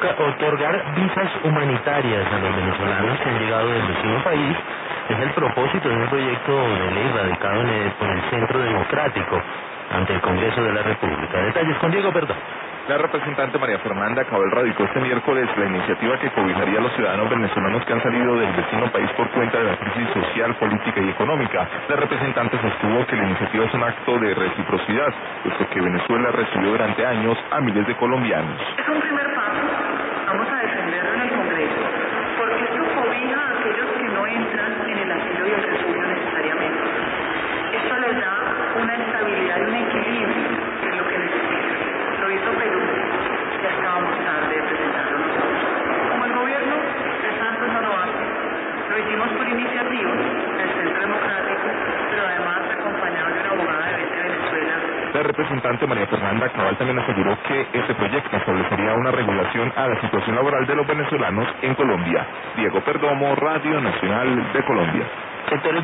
otorgar visas humanitarias a los venezolanos que han llegado del vecino país es el propósito de un proyecto de ley radicado por el Centro Democrático ante el Congreso de la República. Detalles con Diego Perdón. La representante María Fernanda Cabal radicó este miércoles la iniciativa que cobijaría a los ciudadanos venezolanos que han salido del vecino país por cuenta de la crisis social, política y económica. La representante sostuvo que la iniciativa es un acto de reciprocidad, puesto que Venezuela recibió durante años a miles de colombianos. Es un primer paso, vamos a defenderlo en el Congreso, porque esto cobija a aquellos que no entran en el asilo y el refugio necesariamente. Esto les da una estabilidad y un equilibrio, que es lo que necesitan. Lo hizo Perú, ya estábamos tarde de presentarlo nosotros. Como el gobierno de Santos no lo hace, lo hicimos por iniciativa del Centro Democrático, pero además acompañado de una abogada de Vete Venezuela. La representante María Fernanda Cabal también aseguró que este proyecto establecería una regulación a la situación laboral de los venezolanos en Colombia. Diego Perdomo, Radio Nacional de Colombia. Sectores